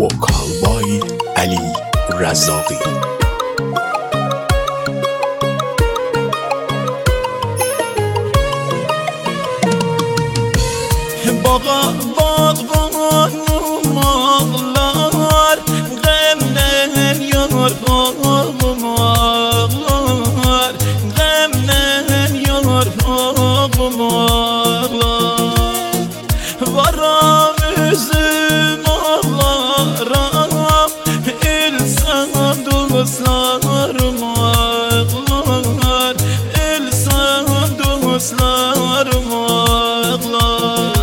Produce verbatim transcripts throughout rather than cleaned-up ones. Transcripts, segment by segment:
وکال بای علی رزاقی. باغ باغبان و ماغلار غم نمیار باغ و ماغلار غم نمیار باغ و ماغلار وارم üzüm ağlarım İlsan dostlarım ağlar İlsan dostlarım ağlar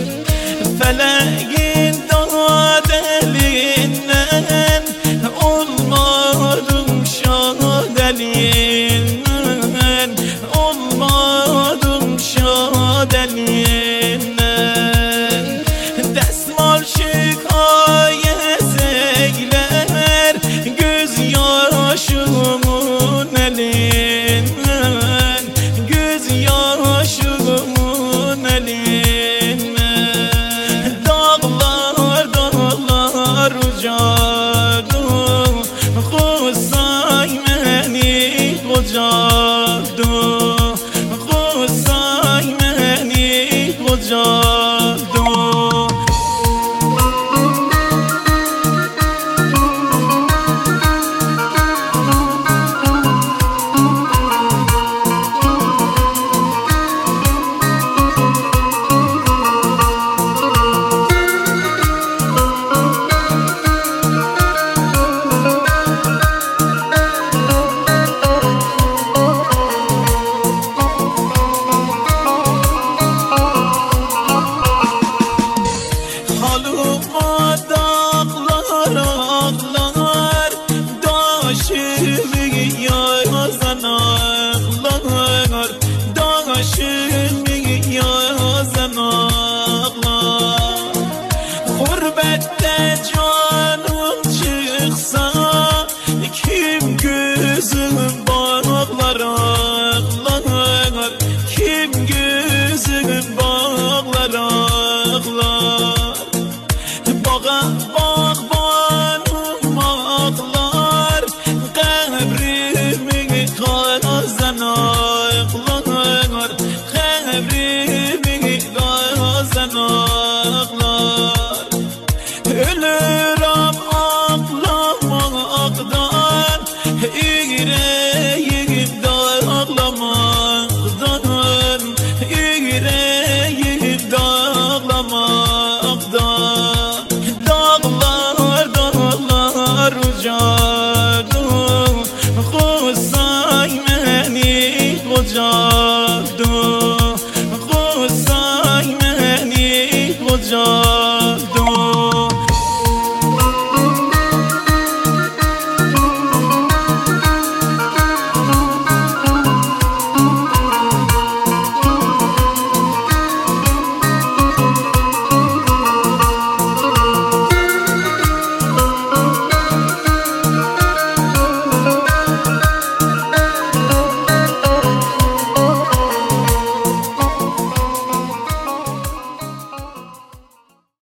Feleğin dağ elinden olmadım şad elinden olmadım şad elinden Desmal şikayet eyler göz yaşımın elinden göz yaşımın elinden Dağlar dağlar ucadı Kusay beni kocadı Kusay beni kocadı Dağlar ağlar Daşımı yazan ağlar Daşımı yazan ağlar Gurbette canım çıksa Kim gözüm bağlar ağlar Kim gözüm bağlar ağlar Bağa bağbanım ağlar Qəbrimi qazan ağlar Qəbrimi qazan ağlar Ölüm